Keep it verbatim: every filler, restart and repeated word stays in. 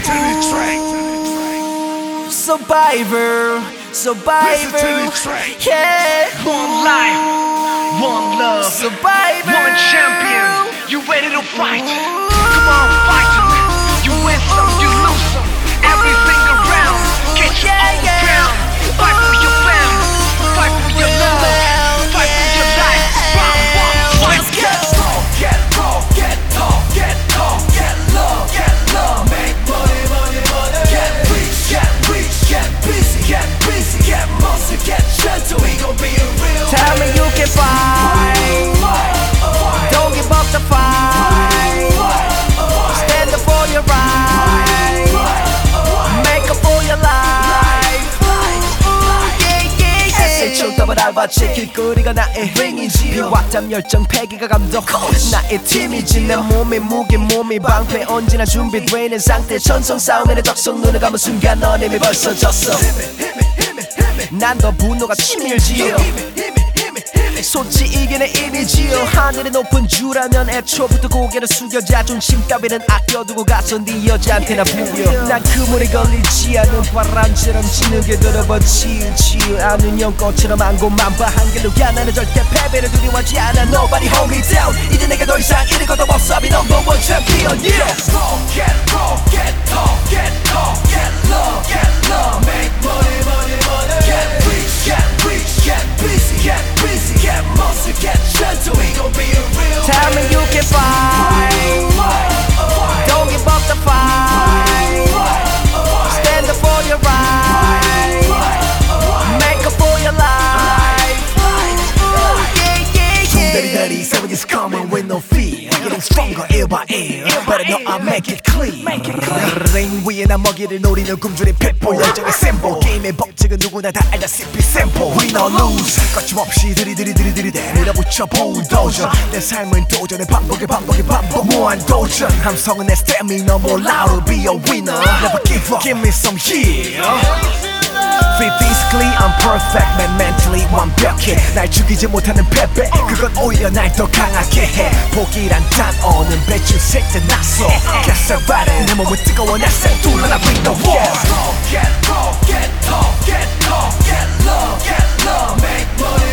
Survivor, survivor, yeah. One life, one love, Survivor, one champion. You ready to fight? Come on, fight them. You win some, you lose some. Every single round, get your own crown. Fight for your family, fight for your love, fight for your life. Round one, fight. Get raw, get raw, get tough, get tough, get love, get love. Make money, money, money. Get rich, get rich, get busy, get busy, get muscle, get gentle. We gon' be a real. Tell me you can fight. Don't give up the fight. Stand up for your right. Make up for your life. Yeah, yeah, yeah. 에스에이치 더블 알바치 길거리가 나의 ring이지. 비왔담 열정 패기가 감동 나의 팀이지. 내 몸이 무게 몸이 방패 언제나 준비되는 상태. 전성 싸움에는 적성 눈을 감은 순간 넌 이미 벌써 졌어. 난 더 분노가 치밀지요. 솔직히 이게 내 이미지요. 하늘이 높은 줄 알면 애초부터 고개를 숙여 자존심 따위는 아껴두고 가서 네 여자한테나 부려. 난 그물에 걸리지 않은 바람처럼 진흙에 들어버치지 않은 연꽃처럼 안고만봐 한길로 가. 나는 절대 패배를 두려워하지 않아. Nobody hold me down. 이제 내가 더 이상 이럴 것도 없어. I'll be number one champion. Yeah. Get raw, get raw, get tough, get tough, get love, get love. Make money, money, money. Get rich, get rich, get busy, get busy, get muscle, get gentle. We gon' be a real. Tell me you can fight. Don't give up the fight. Stand up for your right. Make up for your life. Yeah, yeah, yeah. Daddy, daddy, seven is coming with no fear. Getting stronger ear by ear. Better know I make it clear. ring 위에 나 먹이를 노리는 굶주린 핏불. 열정의 샘보. 게임의 법칙은 누구나 다 알다시피 샘플. Win or lose 거침없이 들이들이들이들이대 밀어붙여 bulldozer. 내 삶은 도전의 반복의 반복의 반복. 무한 도전. 함성은 내 stamina more louder. Be a winner. Never give up. Give me some yeah. Physically I'm perfect, man mentally 완벽해. 날 죽이지 못하는 패배 그건 오히려 날 더 강하게 해. 포기란 단어는 배출색 때 났어. Get everybody 내 몸은 뜨거워 내 샘둘러나 bring the war. Get raw, get raw, get tough, get tough, get love, get love. Make money